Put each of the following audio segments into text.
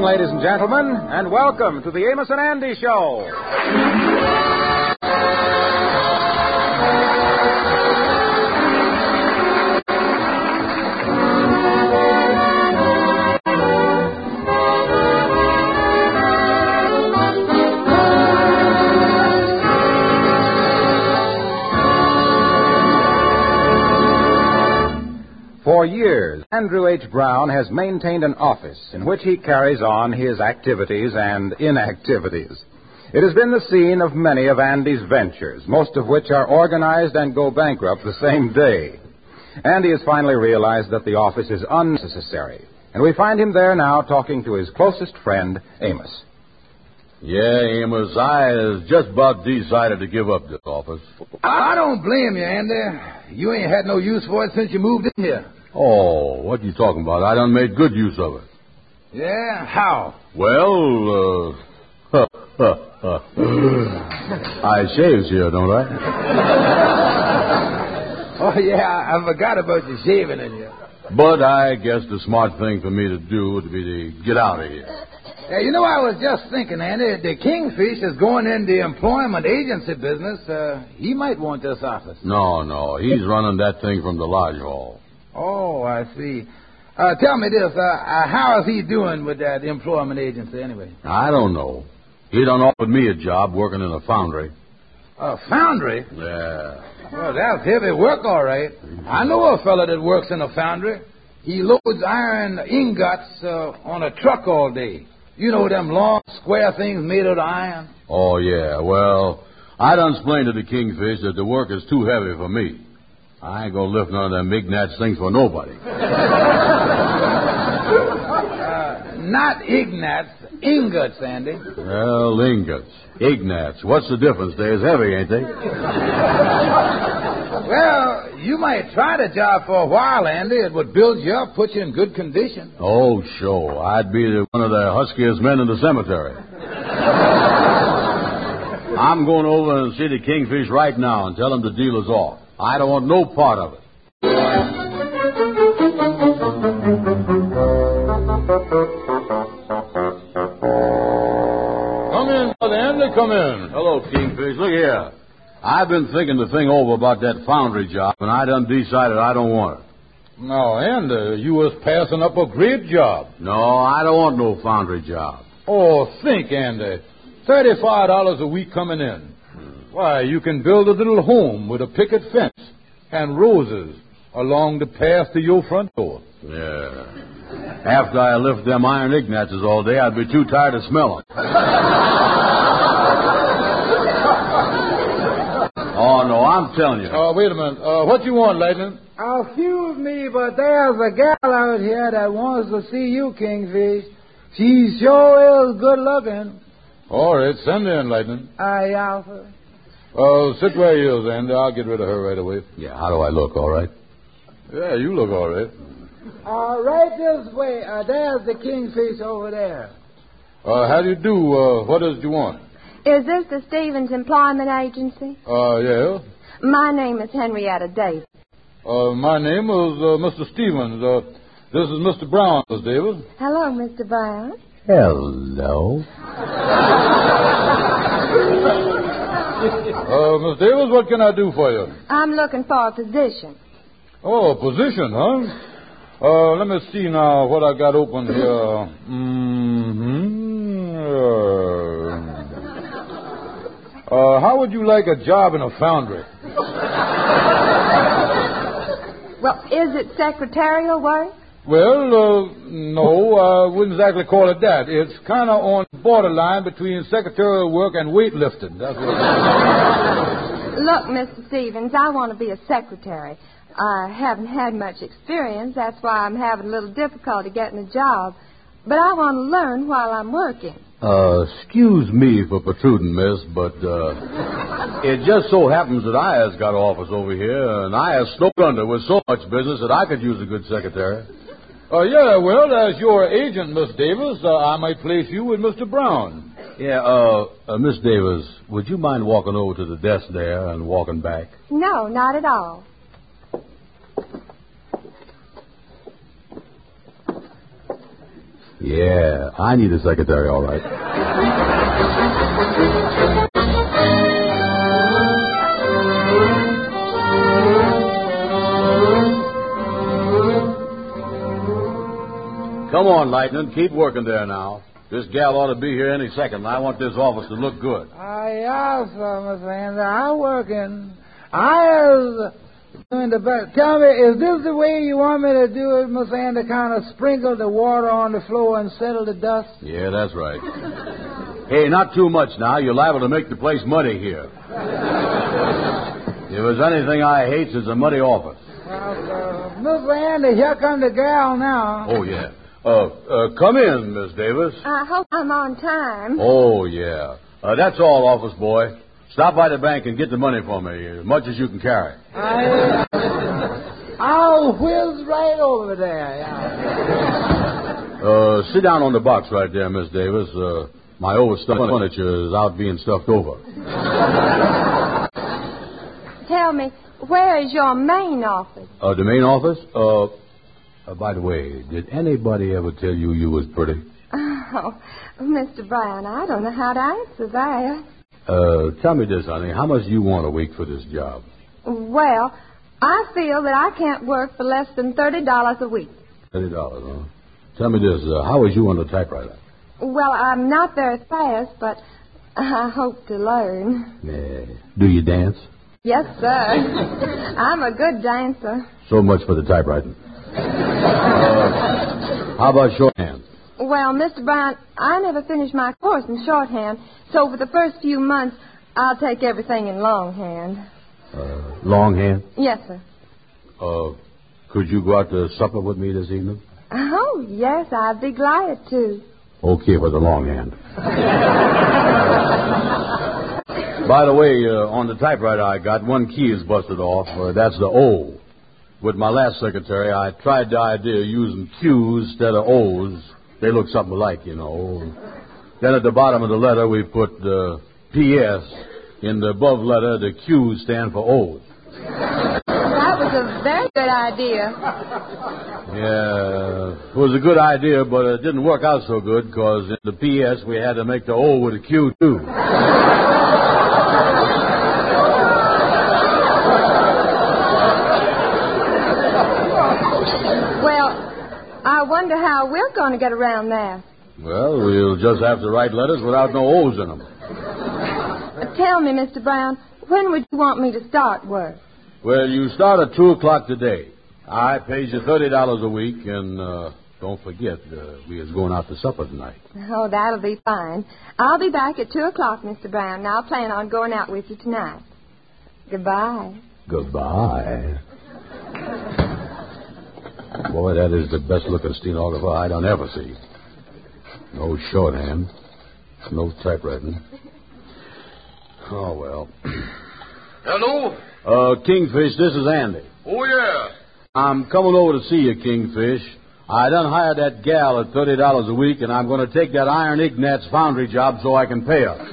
ladies and gentlemen, and welcome to the Amos and Andy Show. For years, Andrew H. Brown has maintained an office in which he carries on his activities and inactivities. It has been the scene of many of Andy's ventures, most of which are organized and go bankrupt the same day. Andy has finally realized that the office is unnecessary, and we find him there now talking to his closest friend, Amos. Yeah, Amos, I just about decided to give up this office. I don't blame you, Andy. You ain't had no use for it since you moved in here. Oh, what you talking about? I done made good use of it. Yeah? How? Well, I shaves here, don't I? Oh, yeah, I forgot about you shaving in here. But I guess the smart thing for me to do would be to get out of here. Yeah, you know, I was just thinking, Andy, the Kingfish is going in the employment agency business. He might want this office. No, he's running that thing from the lodge hall. Oh, I see. Tell me this, how is he doing with that employment agency anyway? I don't know. He done offered me a job working in a foundry. A foundry? Yeah. Well, that's heavy work, all right. I know a fella that works in a foundry. He loads iron ingots on a truck all day. You know them long, square things made out of iron? Oh, yeah. Well, I done explained to the Kingfish that the work is too heavy for me. I ain't gonna lift none of them Ignatz things for nobody. Not Ignatz, ingots, Andy. Well, ingots. Ignatz. What's the difference? They're as heavy, ain't they? Well, you might try the job for a while, Andy. It would build you up, put you in good condition. Oh, sure. I'd be one of the huskiest men in the cemetery. I'm going over and see the Kingfish right now and tell him the deal is off. I don't want no part of it. Come in, Brother Andy, come in. Hello, Kingfish. Look here. I've been thinking the thing over about that foundry job, and I done decided I don't want it. No, Andy, you was passing up a great job. No, I don't want no foundry job. Oh, think, Andy. $35 a week coming in. Why, you can build a little home with a picket fence and roses along the path to your front door. Yeah. After I lift them iron Ignatzes all day, I'd be too tired to smell them. Oh, no, I'm telling you. Wait a minute. What you want, Lightning? Excuse me, but there's a gal out here that wants to see you, Kingfish. She sure is good looking. All right, send her in, Lightning. Aye, Alpha. Sit where you is, Andy. I'll get rid of her right away. Yeah, how do I look, all right? Yeah, you look all right. Right this way. There's the Kingfish over there. How do you do? What does you want? Is this the Stevens Employment Agency? Yeah. My name is Henrietta Davis. My name is Mr. Stevens. This is Mr. Brown, Miss Davis. Hello, Mr. Brown. Hello. Miss Davis, what can I do for you? I'm looking for a position. Oh, a position, huh? Let me see now what I got open here. How would you like a job in a foundry? Well, is it secretarial work? Well, no, I wouldn't exactly call it that. It's kind of on the borderline between secretarial work and weightlifting. That's what it is. Look, Mr. Stevens, I want to be a secretary. I haven't had much experience. That's why I'm having a little difficulty getting a job. But I want to learn while I'm working. Excuse me for protruding, miss, but it just so happens that I has got an office over here, and I has snowed under with so much business that I could use a good secretary. Yeah, well, as your agent, Miss Davis, I might place you with Mr. Brown. Yeah, Miss Davis, would you mind walking over to the desk there and walking back? No, not at all. Yeah, I need a secretary, all right. Come on, Lightning. Keep working there now. This gal ought to be here any second. I want this office to look good. Yes, Miss Andy. I'm working. I was doing the best. Tell me, is this the way you want me to do it, Miss Andy? Kind of sprinkle the water on the floor and settle the dust? Yeah, that's right. Hey, not too much now. You're liable to make the place muddy here. If there's anything I hate, it's a muddy office. Well, Miss Andy, here comes the gal now. Oh, yeah. Come in, Miss Davis. I hope I'm on time. Oh, yeah. That's all, office boy. Stop by the bank and get the money for me, as much as you can carry. I'll whiz right over there. Yeah. Sit down on the box right there, Miss Davis. My overstuffed furniture is out being stuffed over. Tell me, where is your main office? The main office? By the way, did anybody ever tell you you was pretty? Oh, Mr. Brown, I don't know how to answer that. Tell me this, honey. How much do you want a week for this job? Well, I feel that I can't work for less than $30 a week. $30, huh? Tell me this. How is you on the typewriter? Well, I'm not very fast, but I hope to learn. Do you dance? Yes, sir. I'm a good dancer. So much for the typewriting. How about shorthand? Well, Mr. Brown, I never finished my course in shorthand, so for the first few months, I'll take everything in longhand. Longhand? Yes, sir. Could you go out to supper with me this evening? Oh, yes, I'd be glad to. Okay for the longhand. By the way, on the typewriter I got, one key is busted off. That's the O. With my last secretary, I tried the idea of using Q's instead of O's. They look something alike, you know. Then at the bottom of the letter, we put P.S. In the above letter, the Q's stand for O's. That was a very good idea. Yeah, it was a good idea, but it didn't work out so good because in the P.S. we had to make the O with a Q, too. I wonder how we're going to get around that. Well, we'll just have to write letters without no O's in them. Tell me, Mr. Brown, when would you want me to start work? Well, you start at 2 o'clock today. I pays you $30 a week, and don't forget, we is going out to supper tonight. Oh, that'll be fine. I'll be back at 2 o'clock, Mr. Brown, and I'll plan on going out with you tonight. Goodbye. Goodbye. Boy, that is the best-looking stenographer I don't ever see. No shorthand. No typewriting. Oh, well. Hello? Kingfish, this is Andy. Oh, yeah. I'm coming over to see you, Kingfish. I done hired that gal at $30 a week, and I'm going to take that Iron Ignatz foundry job so I can pay her.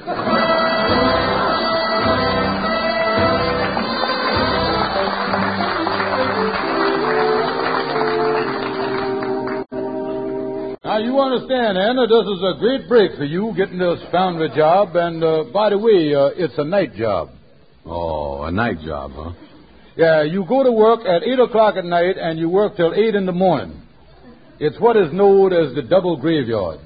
Now, you understand, Anna, this is a great break for you, getting this foundry job. And, by the way, it's a night job. Oh, a night job, huh? Yeah, you go to work at 8 o'clock at night, and you work till 8 in the morning. It's what is known as the double graveyard.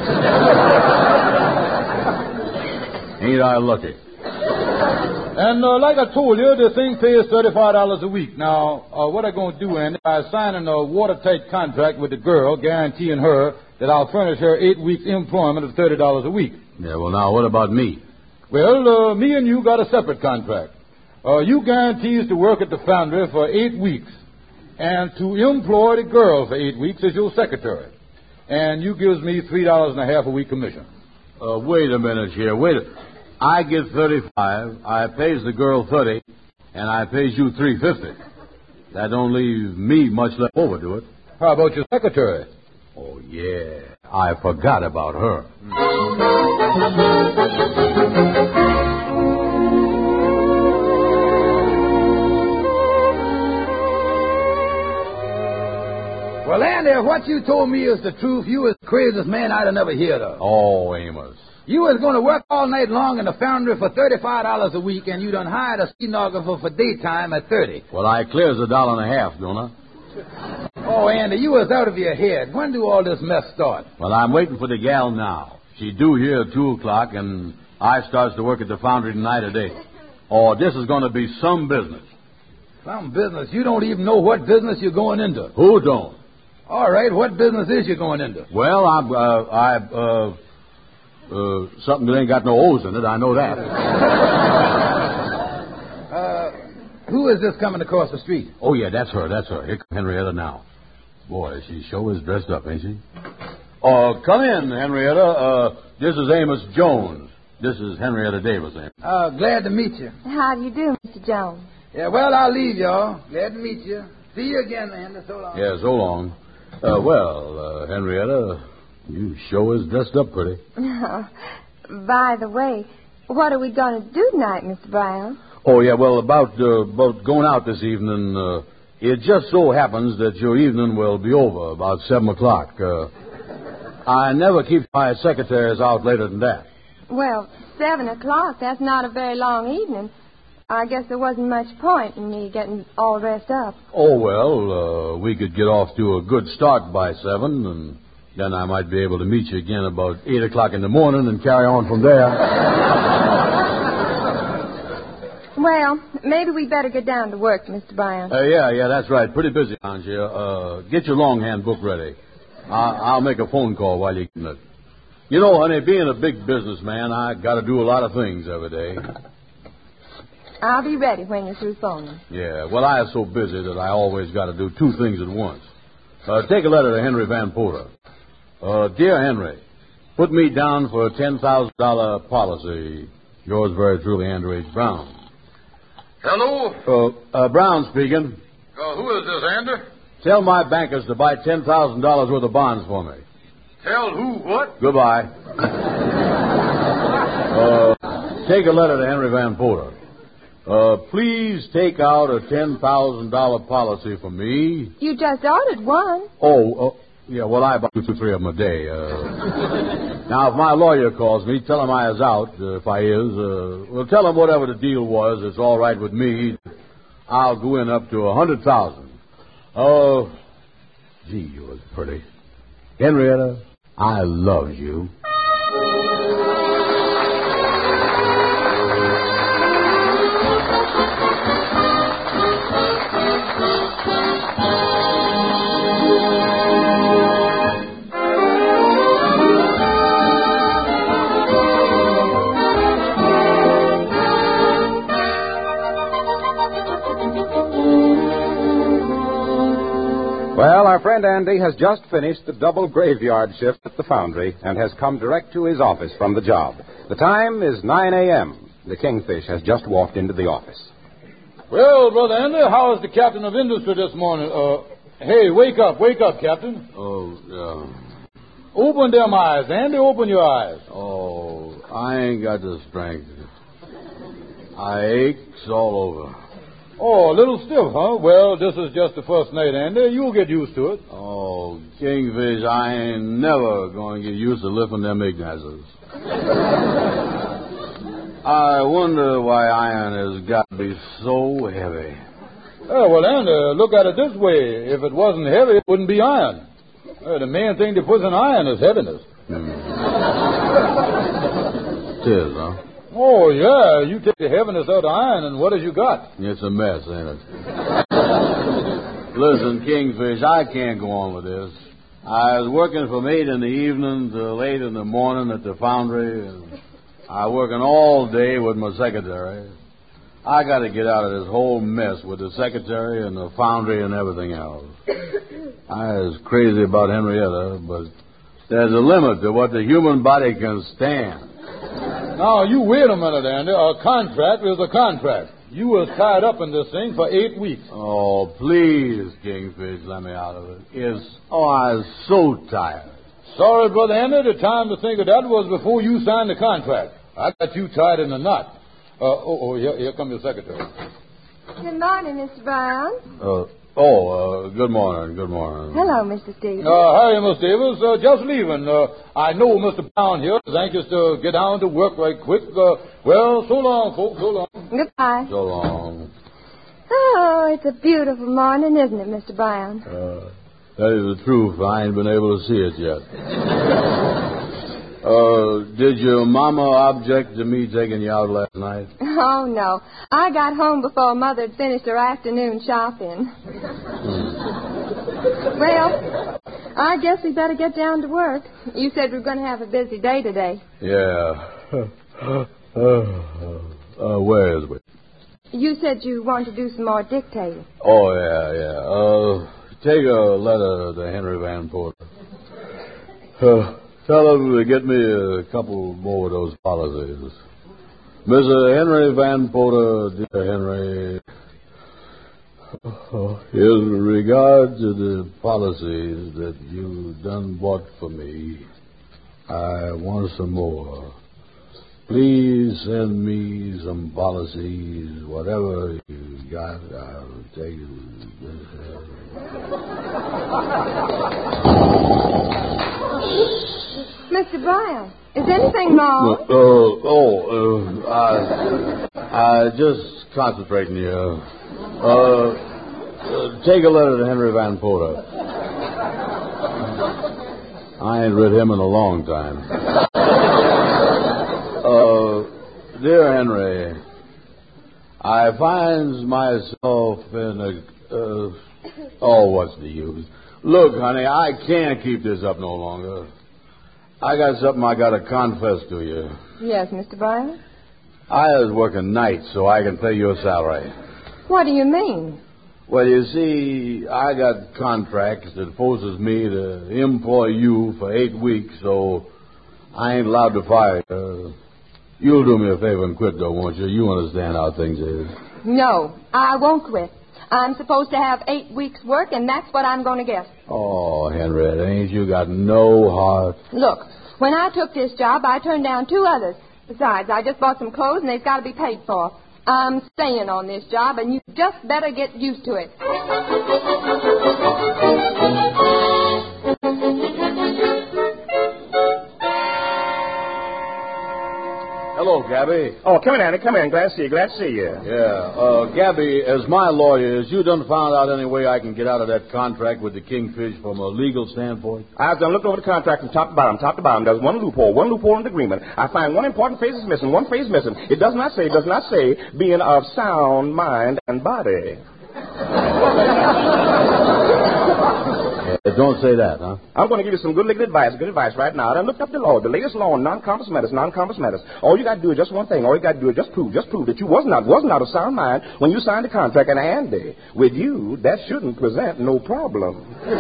Ain't I lucky? And like I told you, the thing pays $35 a week. Now, what I'm going to do, Andy, I'm signing a watertight contract with the girl, guaranteeing her that I'll furnish her 8 weeks' employment of $30 a week. Yeah, well, now, what about me? Well, me and you got a separate contract. You guarantees to work at the foundry for 8 weeks and to employ the girl for 8 weeks as your secretary. And you gives me $3.50 a week commission. Wait a minute here. I get 35, I pays the girl 30, and I pays you $3.50. That don't leave me much left over, do it? How about your secretary? Oh, yeah. I forgot about her. Well, Andy, if what you told me is the truth, you was the craziest man I'd have never heard of. Oh, Amos. You was going to work all night long in the foundry for $35 a week, and you done hired a stenographer for daytime at $30. Well, I clears $1.50, don't I? Oh, Andy, you was out of your head. When do all this mess start? Well, I'm waiting for the gal now. She due here at 2 o'clock, and I starts to work at the foundry tonight at 8. Oh, this is going to be some business. Some business? You don't even know what business you're going into. Who don't? All right, what business is you going into? Well, something that ain't got no O's in it. I know that. Who is this coming across the street? Oh, yeah, that's her. Here comes Henrietta now. Boy, she sure is dressed up, ain't she? Oh, come in, Henrietta. This is Amos Jones. This is Henrietta Davis. Glad to meet you. How do you do, Mr. Jones? Yeah, well, I'll leave y'all. Glad to meet you. See you again, Andy. So long. Yeah, so long. Henrietta, you sure is dressed up pretty. By the way, what are we going to do tonight, Mr. Brown? Oh, yeah, well, about going out this evening, it just so happens that your evening will be over about 7 o'clock. I never keep my secretaries out later than that. Well, 7 o'clock, that's not a very long evening. I guess there wasn't much point in me getting all dressed up. Oh, well, we could get off to a good start by 7, and then I might be able to meet you again about 8 o'clock in the morning and carry on from there. Well, maybe we better get down to work, Mr. Brown. Yeah, that's right. Pretty busy around here. Get your longhand book ready. I'll make a phone call while you're getting it. You know, honey, being a big businessman, I got to do a lot of things every day. I'll be ready when you're through phoning. Yeah, well, I am so busy that I always got to do 2 things at once. Take a letter to Henry Van Porter. Dear Henry, put me down for a $10,000 policy. Yours very truly, Andrew H. Brown. Hello? Brown speaking. Who is this, Andy? Tell my bankers to buy $10,000 worth of bonds for me. Tell who what? Goodbye. Take a letter to Henry Van Porter. Please take out a $10,000 policy for me. You just ordered one. Yeah, well, I buy 2 or 3 of them a day. Now, if my lawyer calls me, tell him I is out, if I is. Well, tell him whatever the deal was, it's all right with me. I'll go in up to $100,000. Oh, gee, you was pretty. Henrietta, I love you. Well, our friend Andy has just finished the double graveyard shift at the foundry and has come direct to his office from the job. The time is 9 a.m. The Kingfish has just walked into the office. Well, Brother Andy, how is the captain of industry this morning? Hey, wake up, Captain. Open them eyes, Andy, open your eyes. Oh, I ain't got the strength. I aches all over. Oh, a little stiff, huh? Well, this is just the first night, Andy. You'll get used to it. Oh, Kingfish, I ain't never going to get used to lifting them Ignazes. I wonder why iron has got to be so heavy. Oh, well, Andy, look at it this way. If it wasn't heavy, it wouldn't be iron. The main thing that puts in iron is heaviness. It is, huh? Oh, yeah. You take the heaviness out of iron, and what have you got? It's a mess, ain't it? Listen, Kingfish, I can't go on with this. I was working from 8 in the evening till 8 in the morning at the foundry, and I working all day with my secretary. I got to get out of this whole mess with the secretary and the foundry and everything else. I was crazy about Henrietta, but there's a limit to what the human body can stand. Now, you wait a minute, Andy. A contract is a contract. You was tied up in this thing for 8 weeks. Oh, please, Kingfish, let me out of it. I was so tired. Sorry, Brother Andy, the time to think of that was before you signed the contract. I got you tied in a knot. Here comes your secretary. Good morning, Mr. Brown. Oh, good morning, good morning. Hello, Mr. Stevens. How are you, Miss Davis? Just leaving. I know Mr. Brown here is anxious to get down to work right quick. Well, so long, folks, so long. Goodbye. So long. Oh, it's a beautiful morning, isn't it, Mr. Brown? That is the truth. I ain't been able to see it yet. Did your mama object to me taking you out last night? Oh, no. I got home before Mother had finished her afternoon shopping. Well, I guess we better get down to work. You said we were going to have a busy day today. Yeah. Where is it? You said you wanted to do some more dictating. Oh, yeah. Take a letter to Henry Van Porter. Tell him to get me a couple more of those policies. Mr. Henry Van Porter, dear Henry, in regard to the policies that you done bought for me, I want some more. Please send me some policies. Whatever you got, I'll take it. Mr. Brown, is anything wrong? I just concentrating here. Take a letter to Henry Van Porter. I ain't read him in a long time. Dear Henry, I find myself in a... what's the use? Look, honey, I can't keep this up no longer. I got something I got to confess to you. Yes, Mr. Brown? I was working nights so I can pay you a salary. What do you mean? Well, you see, I got contracts that forces me to employ you for 8 weeks, so I ain't allowed to fire you. You'll do me a favor and quit, though, won't you? You understand how things is. No, I won't quit. I'm supposed to have 8 weeks' work, and that's what I'm going to get. Oh, Henrietta, ain't you got no heart? Look, when I took this job, I turned down 2 others. Besides, I just bought some clothes, and they've got to be paid for. I'm staying on this job, and you just better get used to it. Hello, Gabby. Oh, come in, Andy. Come in. Glad to see you. Yeah. Gabby, as my lawyer, has you done found out any way I can get out of that contract with the Kingfish from a legal standpoint? I've done looked over the contract from top to bottom. There's one loophole in the agreement. I find one important phrase is missing. One phrase missing. It does not say being of sound mind and body. Don't say that, huh? I'm going to give you some good legal advice right now. I looked up the law, the latest law on non-compass matters. All you got to do is just one thing. All you got to do is just prove that you was not of sound mind when you signed the contract. And Andy, with you, that shouldn't present no problem.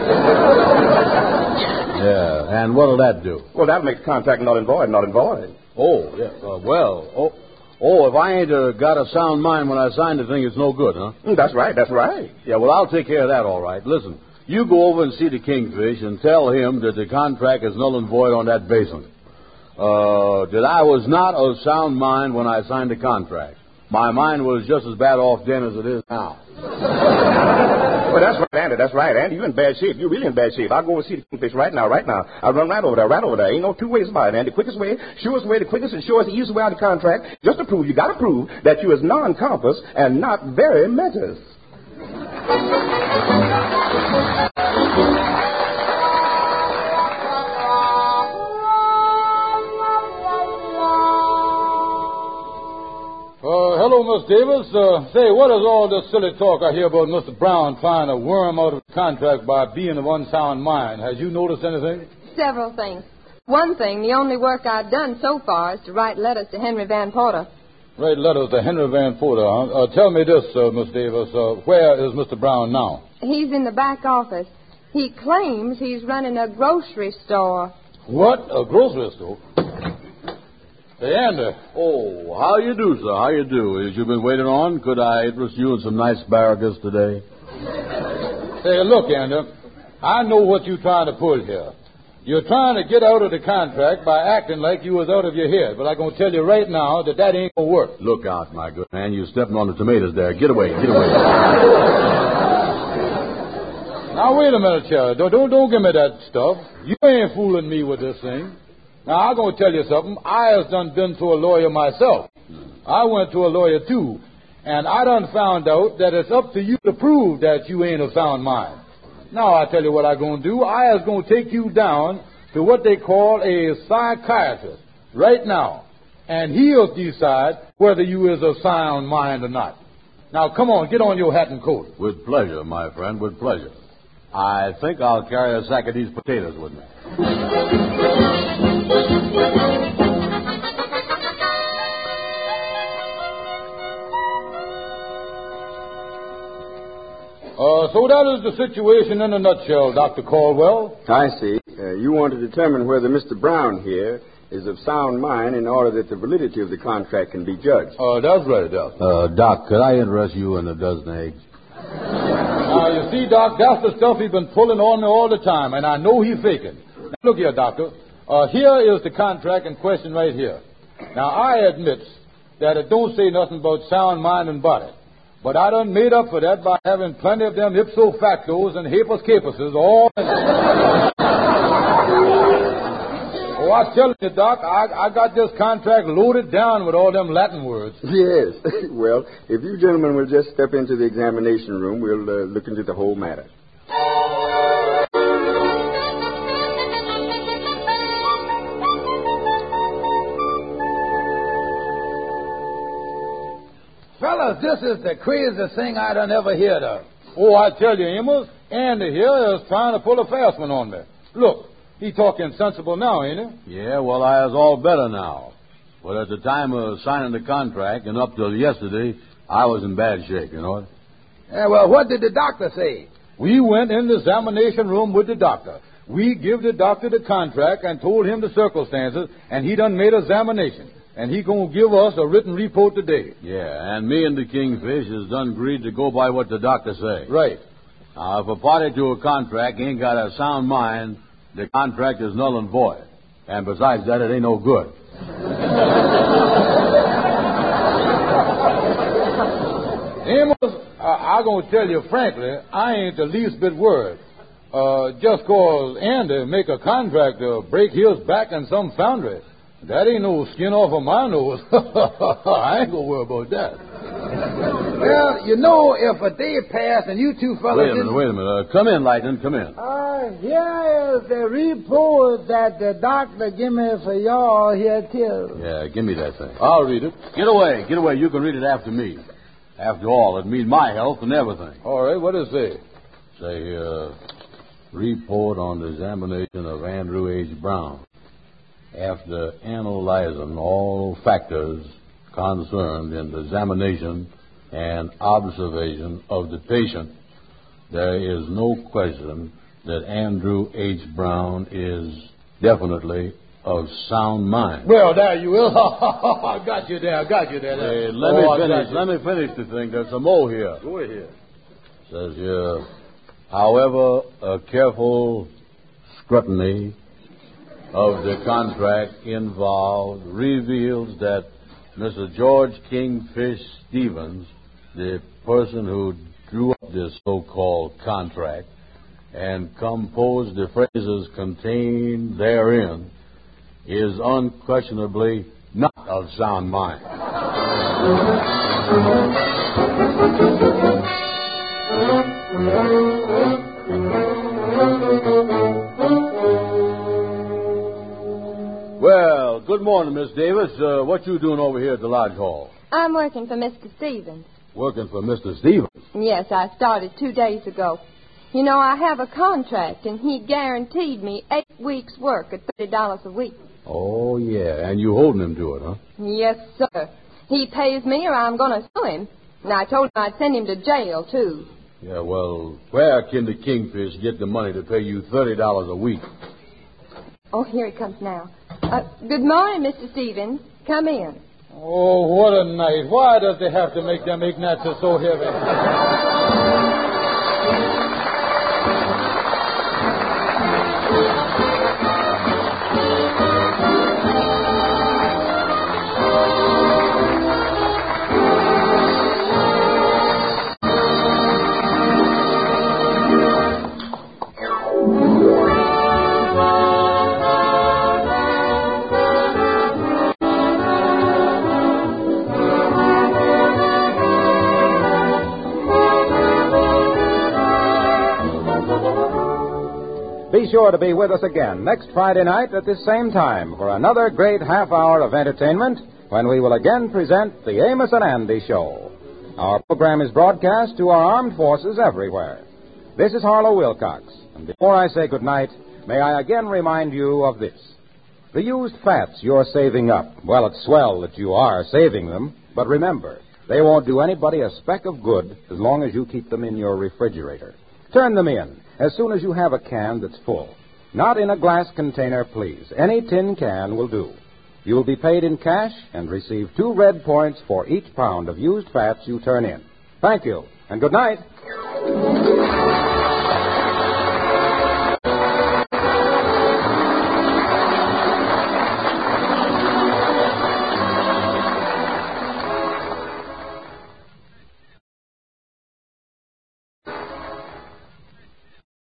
Yeah, and what'll that do? Well, that'll make the contract null and void. Oh, yeah. If I ain't got a sound mind when I signed the thing, it's no good, huh? That's right. Yeah, well, I'll take care of that, all right. Listen. You go over and see the Kingfish and tell him that the contract is null and void on that basis. That I was not of sound mind when I signed the contract. My mind was just as bad off then as it is now. Well, that's right, Andy. You're in bad shape. You're really in bad shape. I'll go and see the Kingfish right now. I'll run right over there. Ain't no 2 ways about it, Andy. Quickest way, surest way, the quickest and surest, easiest way out of the contract, just to prove, you got to prove that you is non-compass and not very mentis. Hello, Miss Davis. Say, what is all this silly talk I hear about Mr. Brown trying to worm out of the contract by being of unsound mind? Has you noticed anything? Several things. One thing, the only work I've done so far is to write letters to Henry Van Porter. Write letters to Henry Van Porter, huh? Tell me this, Miss Davis. Where is Mr. Brown now? He's in the back office. He claims he's running a grocery store. What? A grocery store? Hey, Andy. Oh, how you do, sir? How you do? As you've been waiting on, could I interest you in some nice asparagus today? Hey, look, Andy. I know what you're trying to pull here. You're trying to get out of the contract by acting like you was out of your head. But I'm going to tell you right now that ain't going to work. Look out, my good man. You're stepping on the tomatoes there. Get away. Now, wait a minute, Sheriff. Don't give me that stuff. You ain't fooling me with this thing. Now, I'm going to tell you something. I has done been to a lawyer myself. I went to a lawyer, too. And I done found out that it's up to you to prove that you ain't of sound mind. Now, I tell you what I'm going to do. I is going to take you down to what they call a psychiatrist right now. And he'll decide whether you is of sound mind or not. Now, come on, get on your hat and coat. With pleasure, my friend, with pleasure. I think I'll carry a sack of these potatoes with me. So that is the situation in a nutshell, Dr. Caldwell. I see. You want to determine whether Mr. Brown here is of sound mind in order that the validity of the contract can be judged. That's right, Doc. Doc, could I interest you in a dozen eggs? Now, you see, Doc, that's the stuff he's been pulling on me all the time, and I know he's faking. Now, look here, Doctor. Here is the contract in question right here. Now, I admit that it don't say nothing about sound mind and body. But I done made up for that by having plenty of them ipso factos and habeas capuses all. Oh, I'm telling you, Doc, I got this contract loaded down with all them Latin words. Yes. Well, if you gentlemen will just step into the examination room, we'll look into the whole matter. Fellas, this is the craziest thing I done ever heard of. Oh, I tell you, Amos, Andy here is trying to pull a fast one on me. Look, he talking sensible now, ain't he? Yeah, well, I is all better now. But at the time of signing the contract and up till yesterday, I was in bad shape, you know. Yeah, well, what did the doctor say? We went in the examination room with the doctor. We give the doctor the contract and told him the circumstances, and he done made examination. And he gonna give us a written report today. Yeah, and me and the Kingfish has done agreed to go by what the doctor say. Right. Now, if a party to a contract ain't got a sound mind, the contract is null and void. And besides that, it ain't no good. Amos, I'm gonna tell you frankly, I ain't the least bit worried. Just cause Andy make a contract to break his back in some foundry. That ain't no skin off of my nose. I ain't gonna worry about that. Well, you know, if a day passed and you two fellas... Wait a minute. Come in, Lightning, come in. Here is the report that the doctor give me for y'all here, too. Yeah, give me that thing. I'll read it. Get away. You can read it after me. After all, it means my health and everything. All right, what does it say? Say, report on the examination of Andrew H. Brown. After analyzing all factors concerned in the examination and observation of the patient, there is no question that Andrew H. Brown is definitely of sound mind. Well, there you will. I got you there. Hey, let me finish the thing. There's some more here. Go ahead. Says here, however, a careful scrutiny of the contract involved reveals that Mr. George Kingfish Stevens, the person who drew up this so-called contract and composed the phrases contained therein, is unquestionably not of sound mind. Well, good morning, Miss Davis. What you doing over here at the Lodge Hall? I'm working for Mr. Stevens. Working for Mr. Stevens? Yes, I started 2 days ago. You know, I have a contract, and he guaranteed me 8 weeks' work at $30 a week. Oh, yeah, and you holding him to it, huh? Yes, sir. He pays me or I'm going to sue him. And I told him I'd send him to jail, too. Yeah, well, where can the Kingfish get the money to pay you $30 a week? Oh, here he comes now. Good morning, Mr. Stevens. Come in. Oh, what a night. Why does they have to make them Ignatius so heavy? sure to be with us again next Friday night at this same time for another great half hour of entertainment when we will again present the Amos and Andy Show. Our program is broadcast to our armed forces everywhere. This is Harlow Wilcox, and before I say good night, may I again remind you of this. The used fats you're saving up, well, it's swell that you are saving them, but remember, they won't do anybody a speck of good as long as you keep them in your refrigerator. Turn them in as soon as you have a can that's full. Not in a glass container, please. Any tin can will do. You'll be paid in cash and receive 2 red points for each pound of used fats you turn in. Thank you, and good night.